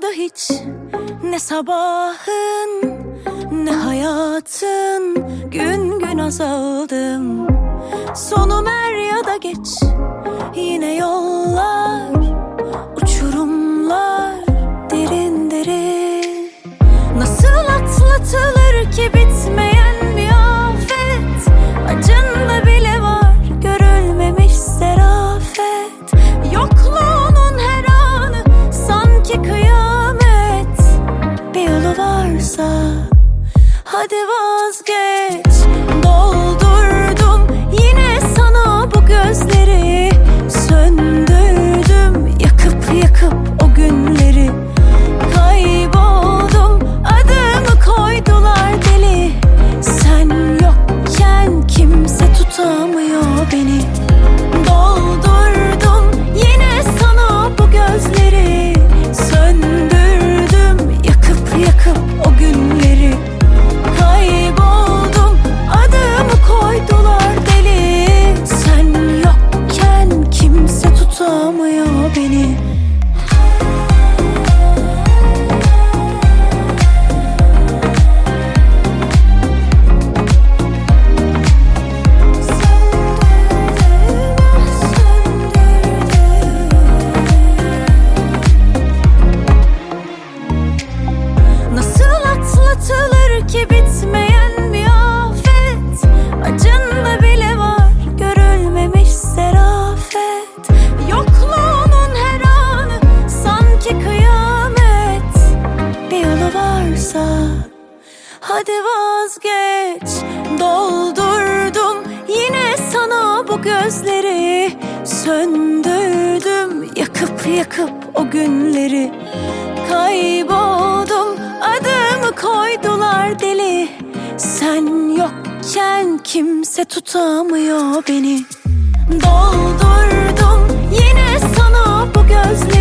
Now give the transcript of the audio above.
hiç, ne sabahın ne hayatın. Gün gün azaldım, sonum er ya da geç. Yine yollar, uçurumlar derin derin. Nasıl atlatılır ki bitmeyen bir afet? Acında bile var görülmemiş zerafet. Yokluğunun her anı sanki kıyamet. Bir yolu varsa hadi vazgeç. Doldurdum yine sana bu gözleri, söndürdüm yakıp yakıp o günleri. Kayboldum, adımı koydular deli. Sen yokken kimse tutamıyor beni. Doldurdum yine sana bu gözleri, söndürdüm yakıp yakıp o günleri. Kayboldum, adımı koydular deli. Sen yokken kimse tutamıyor beni. Nasıl atlatılır ki bitmeyen bir afet? Acında bile var görülmemiş zerafet. Yokluğunun her anı sanki kıyamet. Bir yolu varsa hadi vazgeç. Doldurdum yine sana bu gözleri, söndürdüm yakıp yakıp o günleri. Kayboldum, adımı koydular deli. Sen yokken kimse tutamıyor beni. Doldurdum yine sana bu gözleri.